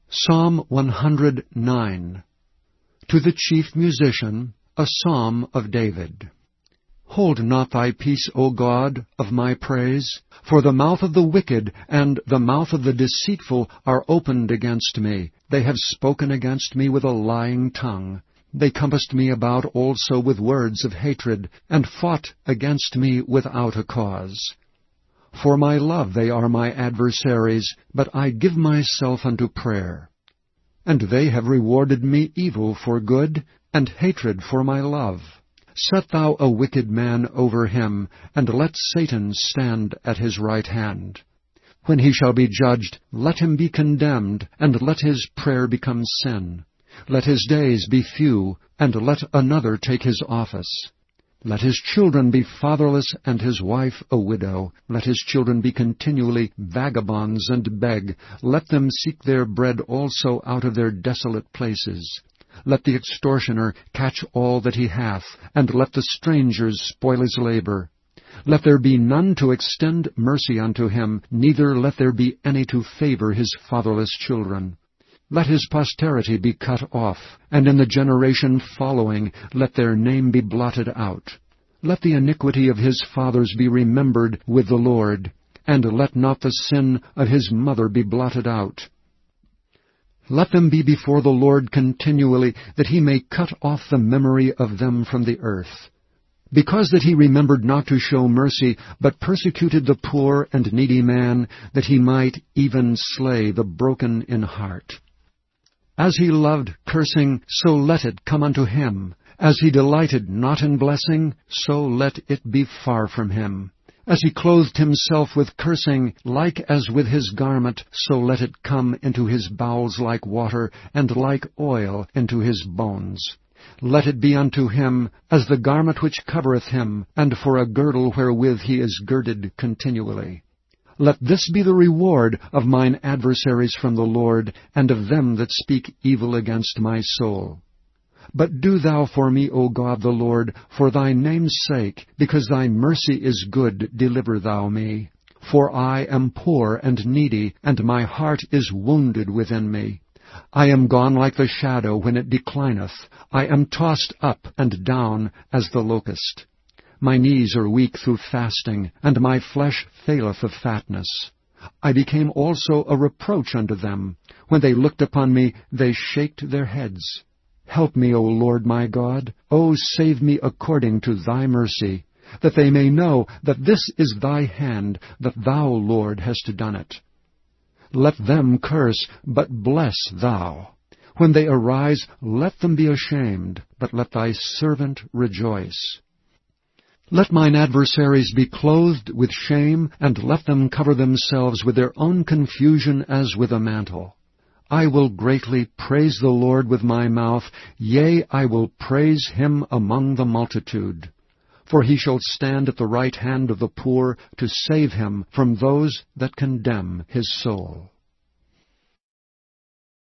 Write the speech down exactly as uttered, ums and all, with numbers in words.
Psalm one hundred nine. To the chief musician, a psalm of David. Hold not thy peace, O God, of my praise, for the mouth of the wicked and the mouth of the deceitful are opened against me. They have spoken against me with a lying tongue. They compassed me about also with words of hatred, and fought against me without a cause. For my love they are my adversaries, but I give myself unto prayer. And they have rewarded me evil for good, and hatred for my love. Set thou a wicked man over him, and let Satan stand at his right hand. When he shall be judged, let him be condemned, and let his prayer become sin. Let his days be few, and let another take his office. Let his children be fatherless, and his wife a widow. Let his children be continually vagabonds and beg. Let them seek their bread also out of their desolate places. Let the extortioner catch all that he hath, and let the strangers spoil his labor. Let there be none to extend mercy unto him, neither let there be any to favor his fatherless children. Let his posterity be cut off, and in the generation following let their name be blotted out. Let the iniquity of his fathers be remembered with the Lord, and let not the sin of his mother be blotted out. Let them be before the Lord continually, that he may cut off the memory of them from the earth. Because that he remembered not to show mercy, but persecuted the poor and needy man, that he might even slay the broken in heart. As he loved cursing, so let it come unto him. As he delighted not in blessing, so let it be far from him. As he clothed himself with cursing, like as with his garment, so let it come into his bowels like water, and like oil into his bones. Let it be unto him as the garment which covereth him, and for a girdle wherewith he is girded continually. Let this be the reward of mine adversaries from the Lord, and of them that speak evil against my soul. But do thou for me, O God the Lord, for thy name's sake, because thy mercy is good, deliver thou me. For I am poor and needy, and my heart is wounded within me. I am gone like the shadow when it declineth. I am tossed up and down as the locust. My knees are weak through fasting, and my flesh faileth of fatness. I became also a reproach unto them. When they looked upon me, they shaked their heads. Help me, O Lord my God. O save me according to thy mercy, that they may know that this is thy hand, that thou, Lord, hast done it. Let them curse, but bless thou. When they arise, let them be ashamed, but let thy servant rejoice. Let mine adversaries be clothed with shame, and let them cover themselves with their own confusion as with a mantle. I will greatly praise the Lord with my mouth, yea, I will praise him among the multitude. For he shall stand at the right hand of the poor, to save him from those that condemn his soul.